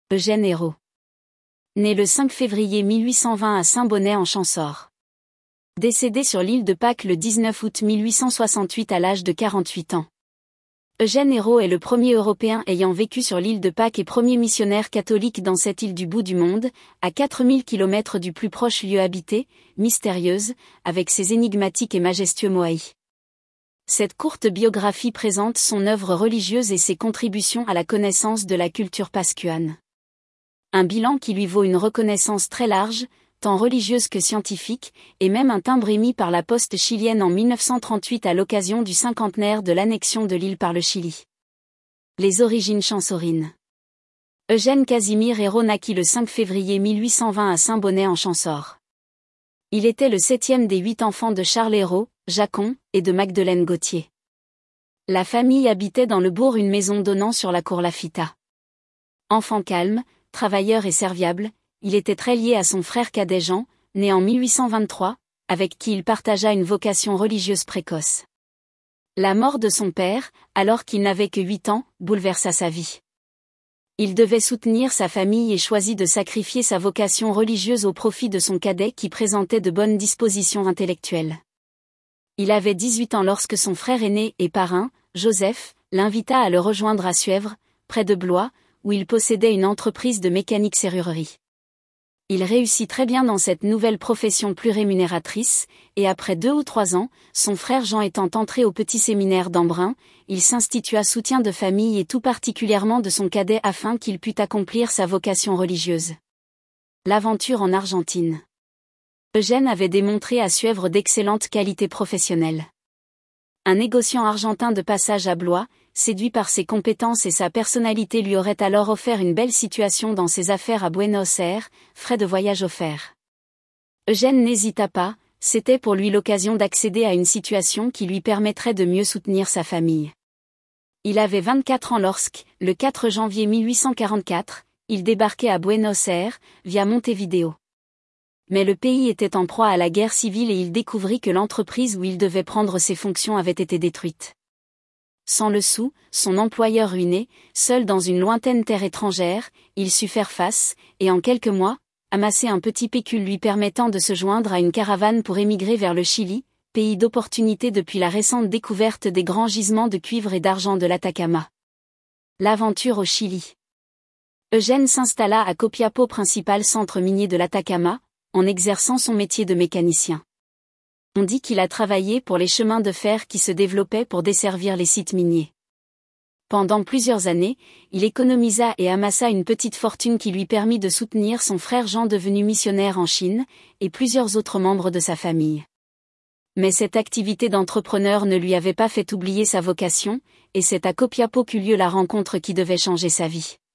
Eugène Ayrault. Né le 5 février 1820 à Saint-Bonnet en Champsaur. Décédé sur l'île de Pâques le 19 août 1868 à l'âge de 48 ans. Eugène Ayrault est le premier Européen ayant vécu sur l'île de Pâques et premier missionnaire catholique dans cette île du bout du monde, à 4000 km du plus proche lieu habité, mystérieuse, avec ses énigmatiques et majestueux moaïs. Cette courte biographie présente son œuvre religieuse et ses contributions à la connaissance de la culture pascuane. Un bilan qui lui vaut une reconnaissance très large, tant religieuse que scientifique, et même un timbre émis par la poste chilienne en 1938 à l'occasion du cinquantenaire de l'annexion de l'île par le Chili. Les origines champsaurines. Eugène Casimir Ayrault naquit le 5 février 1820 à Saint-Bonnet en Champsaur. Il était le 7e des 8 enfants de Charles Ayrault, Jacon, et de Magdeleine Gauthier. La famille habitait dans le bourg une maison donnant sur la cour Lafita. Enfant calme, travailleur et serviable, il était très lié à son frère cadet Jean, né en 1823, avec qui il partagea une vocation religieuse précoce. La mort de son père, alors qu'il n'avait que 8 ans, bouleversa sa vie. Il devait soutenir sa famille et choisit de sacrifier sa vocation religieuse au profit de son cadet qui présentait de bonnes dispositions intellectuelles. Il avait 18 ans lorsque son frère aîné et parrain, Joseph, l'invita à le rejoindre à Suèvre, près de Blois, où il possédait une entreprise de mécanique serrurerie. Il réussit très bien dans cette nouvelle profession plus rémunératrice, et après 2 ou 3 ans, son frère Jean étant entré au petit séminaire d'Embrun, il s'institua soutien de famille et tout particulièrement de son cadet afin qu'il pût accomplir sa vocation religieuse. L'aventure en Argentine. Eugène avait démontré à Suèvre d'excellentes qualités professionnelles. Un négociant argentin de passage à Blois, séduit par ses compétences et sa personnalité lui aurait alors offert une belle situation dans ses affaires à Buenos Aires, frais de voyage offerts. Eugène n'hésita pas, c'était pour lui l'occasion d'accéder à une situation qui lui permettrait de mieux soutenir sa famille. Il avait 24 ans lorsque, le 4 janvier 1844, il débarquait à Buenos Aires, via Montevideo. Mais le pays était en proie à la guerre civile et il découvrit que l'entreprise où il devait prendre ses fonctions avait été détruite. Sans le sou, son employeur ruiné, seul dans une lointaine terre étrangère, il sut faire face, et en quelques mois, amasser un petit pécule lui permettant de se joindre à une caravane pour émigrer vers le Chili, pays d'opportunité depuis la récente découverte des grands gisements de cuivre et d'argent de l'Atacama. L'aventure au Chili. Eugène s'installa à Copiapó, principal centre minier de l'Atacama, en exerçant son métier de mécanicien. On dit qu'il a travaillé pour les chemins de fer qui se développaient pour desservir les sites miniers. Pendant plusieurs années, il économisa et amassa une petite fortune qui lui permit de soutenir son frère Jean devenu missionnaire en Chine, et plusieurs autres membres de sa famille. Mais cette activité d'entrepreneur ne lui avait pas fait oublier sa vocation, et c'est à Copiapó qu'eut lieu la rencontre qui devait changer sa vie.